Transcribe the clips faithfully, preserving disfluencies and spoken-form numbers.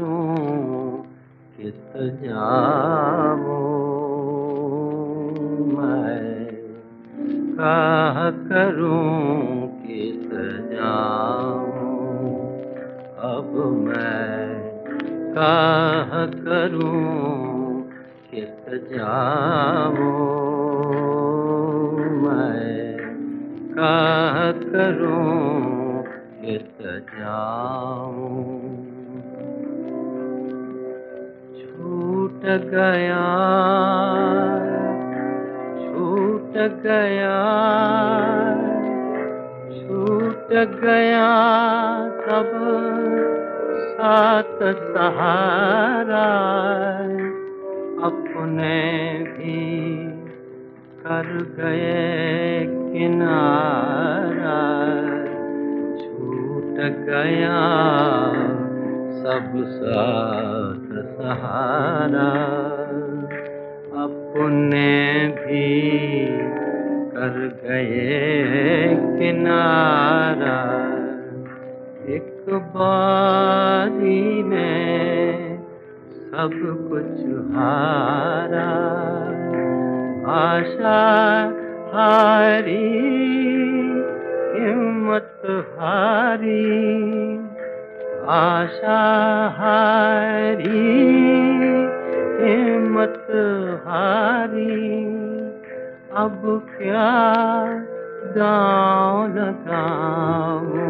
करूं किस जाऊं मैं, काह करूं किस जाऊं। अब मैं काह करूं किस जाऊं मैं, काह करूं किस जाऊं। छूट गया छूट गया छूट गया सब साथ सहारा, अपने भी कर गए किनारा। छूट गया सब साथ सहारा, अपने भी कर गए किनारा। एक बारी में सब कुछ हारा, आशा हारी हिम्मत हारी, आशा हारी हिम्मत हारी। अब क्या गाँव लगाऊं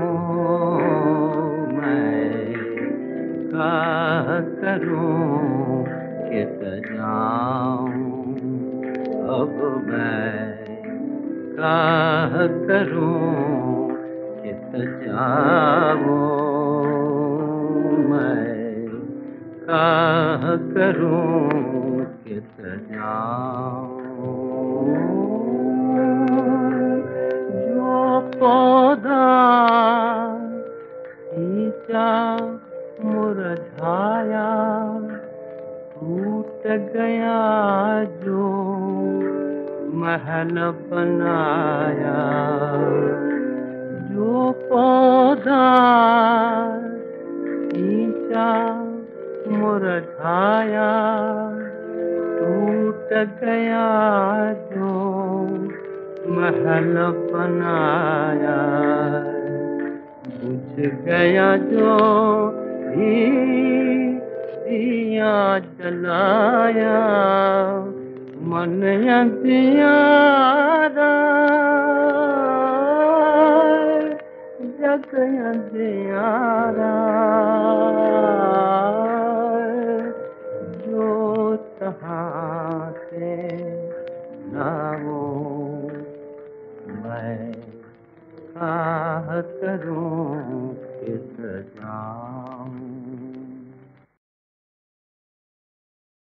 मैं, काह करूं किस जाऊं। अब मैं काह करूं किस जाऊं मैं, काह करूं किस जाऊं। जो पौधा खींचा मुरझाया, टूट गया जो महल बनाया। जो पौधा खींचा मुरझाया, टूट गया जो महल बनाया। बुझ गया जो भी दिया जलाया, मन अंधियारा जग अंधियारा। जो तहाँ से लाऊं मैं, काह करूं किस जाऊं।